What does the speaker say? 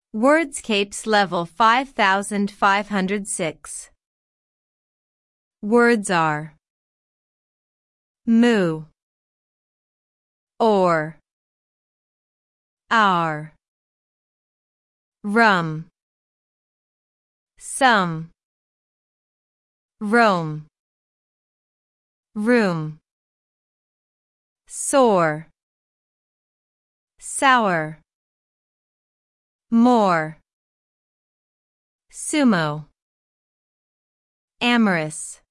Wordscapes level 5506. Words are moo, or, our, rum, some, roam, room, sore, sour, more, sumo, amorous.